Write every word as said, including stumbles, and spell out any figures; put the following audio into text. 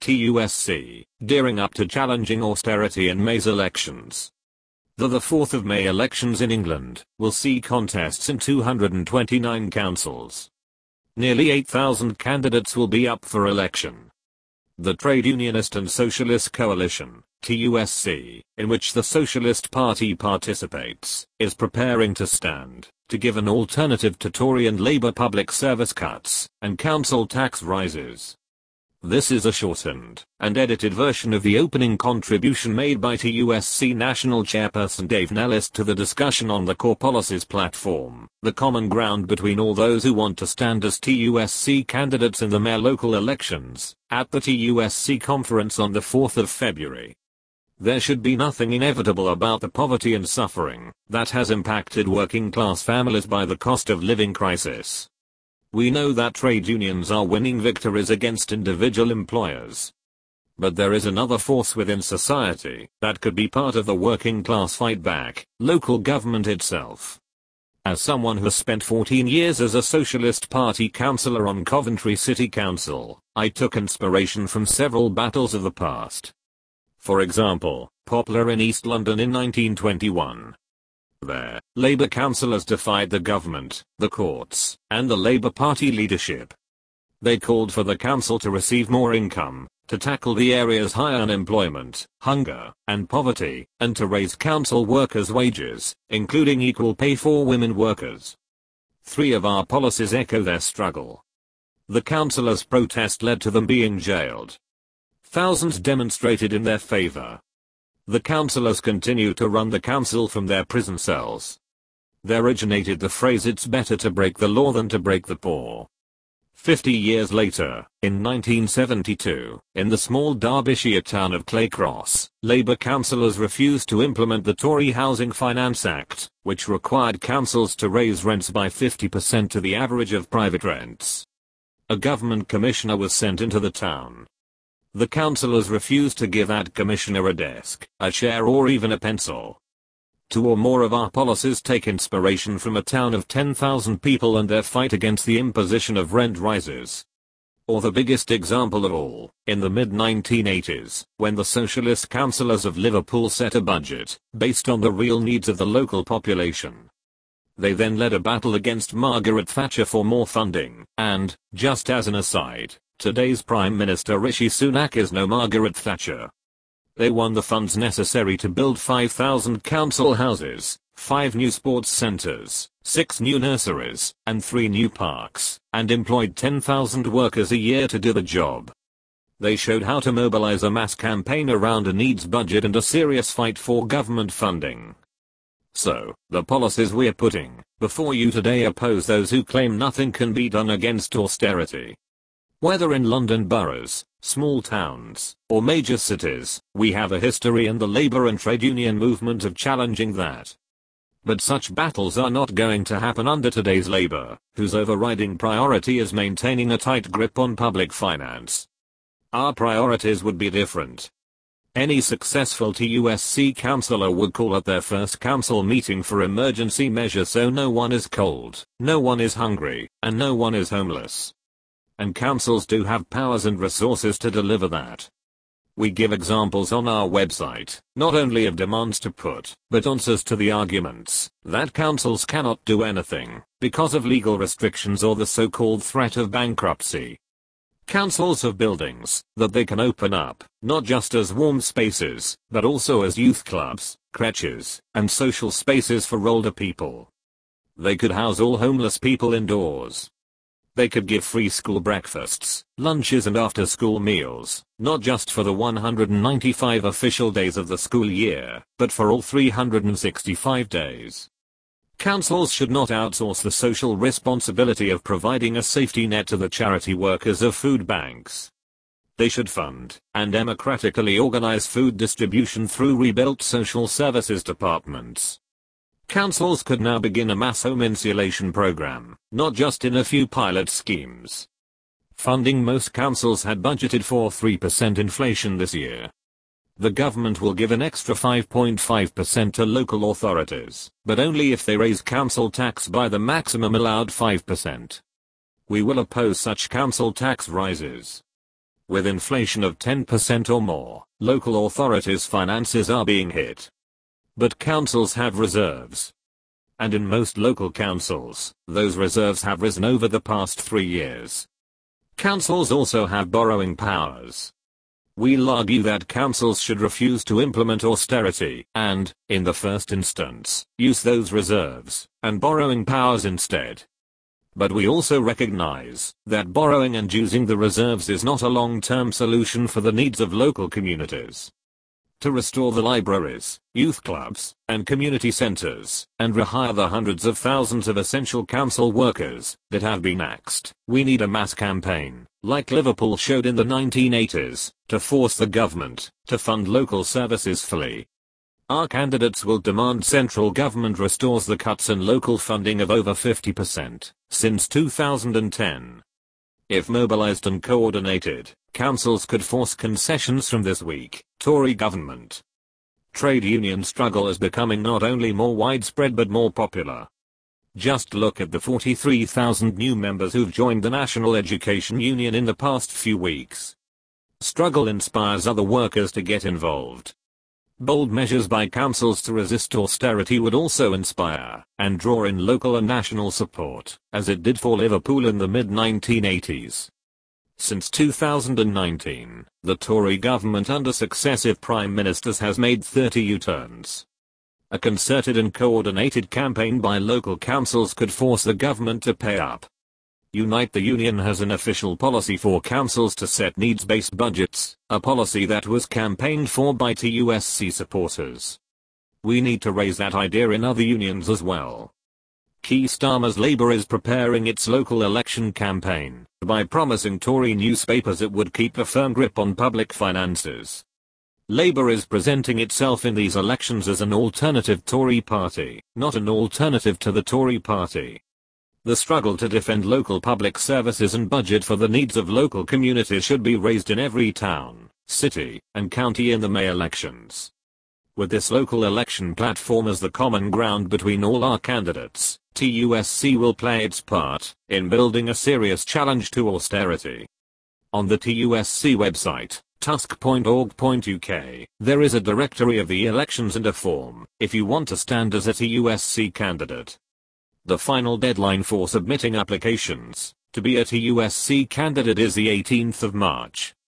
T U S C, gearing up to challenging austerity in May's elections. The the fourth of May elections in England will see contests in two hundred twenty-nine councils. Nearly eight thousand candidates will be up for election. The Trade Unionist and Socialist Coalition, T U S C, in which the Socialist Party participates, is preparing to stand to give an alternative to Tory and Labour public service cuts and council tax rises. This is a shortened and edited version of the opening contribution made by T U S C National Chairperson Dave Nellis to the discussion on the Core Policies platform, the common ground between all those who want to stand as T U S C candidates in the mayor local elections, at the T U S C conference on the fourth of February. There should be nothing inevitable about the poverty and suffering that has impacted working class families by the cost of living crisis. We know that trade unions are winning victories against individual employers. But there is another force within society that could be part of the working class fight back: local government itself. As someone who has spent fourteen years as a Socialist Party councillor on Coventry City Council, I took inspiration from several battles of the past. For example, Poplar in East London in nineteen twenty-one. There, Labour councillors defied the government, the courts, and the Labour Party leadership. They called for the council to receive more income, to tackle the area's high unemployment, hunger, and poverty, and to raise council workers' wages, including equal pay for women workers. Three of our policies echo their struggle. The councillors' protest led to them being jailed. Thousands demonstrated in their favour. The councillors continue to run the council from their prison cells. There originated the phrase "it's better to break the law than to break the poor." Fifty years later, in nineteen seventy-two, in the small Derbyshire town of Claycross, Labour councillors refused to implement the Tory Housing Finance Act, which required councils to raise rents by fifty percent to the average of private rents. A government commissioner was sent into the town. The councillors refused to give that commissioner a desk, a chair, or even a pencil. Two or more of our policies take inspiration from a town of ten thousand people and their fight against the imposition of rent rises. Or the biggest example of all, in the mid nineteen eighties, when the socialist councillors of Liverpool set a budget based on the real needs of the local population. They then led a battle against Margaret Thatcher for more funding, and, just as an aside, today's Prime Minister Rishi Sunak is no Margaret Thatcher. They won the funds necessary to build five thousand council houses, five new sports centres, six new nurseries, and three new parks, and employed ten thousand workers a year to do the job. They showed how to mobilise a mass campaign around a needs budget and a serious fight for government funding. So, the policies we're putting before you today oppose those who claim nothing can be done against austerity. Whether in London boroughs, small towns, or major cities, we have a history in the labour and trade union movement of challenging that. But such battles are not going to happen under today's Labour, whose overriding priority is maintaining a tight grip on public finance. Our priorities would be different. Any successful T U S C councillor would call at their first council meeting for emergency measures so no one is cold, no one is hungry, and no one is homeless. And councils do have powers and resources to deliver that. We give examples on our website, not only of demands to put, but answers to the arguments that councils cannot do anything because of legal restrictions or the so-called threat of bankruptcy. Councils have buildings that they can open up, not just as warm spaces, but also as youth clubs, creches, and social spaces for older people. They could house all homeless people indoors. They could give free school breakfasts, lunches and after-school meals, not just for the one hundred ninety-five official days of the school year, but for all three hundred sixty-five days. Councils should not outsource the social responsibility of providing a safety net to the charity workers of food banks. They should fund and democratically organize food distribution through rebuilt social services departments. Councils could now begin a mass home insulation program, not just in a few pilot schemes. Funding: most councils had budgeted for three percent inflation this year. The government will give an extra five point five percent to local authorities, but only if they raise council tax by the maximum allowed five percent. We will oppose such council tax rises. With inflation of ten percent or more, local authorities' finances are being hit. But councils have reserves. And in most local councils, those reserves have risen over the past three years. Councils also have borrowing powers. We'll argue that councils should refuse to implement austerity and, in the first instance, use those reserves and borrowing powers instead. But we also recognize that borrowing and using the reserves is not a long-term solution for the needs of local communities. To restore the libraries, youth clubs, and community centers, and rehire the hundreds of thousands of essential council workers that have been axed, we need a mass campaign, like Liverpool showed in the nineteen eighties, to force the government to fund local services fully. Our candidates will demand central government restores the cuts in local funding of over fifty percent since two thousand ten. If mobilized and coordinated, councils could force concessions from this weak Tory government. Trade union struggle is becoming not only more widespread but more popular. Just look at the forty-three thousand new members who've joined the National Education Union in the past few weeks. Struggle inspires other workers to get involved. Bold measures by councils to resist austerity would also inspire and draw in local and national support, as it did for Liverpool in the mid nineteen eighties. Since two thousand nineteen, the Tory government under successive prime ministers has made thirty U-turns. A concerted and coordinated campaign by local councils could force the government to pay up. Unite the Union has an official policy for councils to set needs-based budgets, a policy that was campaigned for by T U S C supporters. We need to raise that idea in other unions as well. Keir Starmer's Labour is preparing its local election campaign by promising Tory newspapers it would keep a firm grip on public finances. Labour is presenting itself in these elections as an alternative Tory party, not an alternative to the Tory party. The struggle to defend local public services and budget for the needs of local communities should be raised in every town, city, and county in the May elections. With this local election platform as the common ground between all our candidates, T U S C will play its part in building a serious challenge to austerity. On the T U S C website, tusk dot org dot U K, there is a directory of the elections and a form if you want to stand as a T U S C candidate. The final deadline for submitting applications to be a T U S C candidate is the eighteenth of March.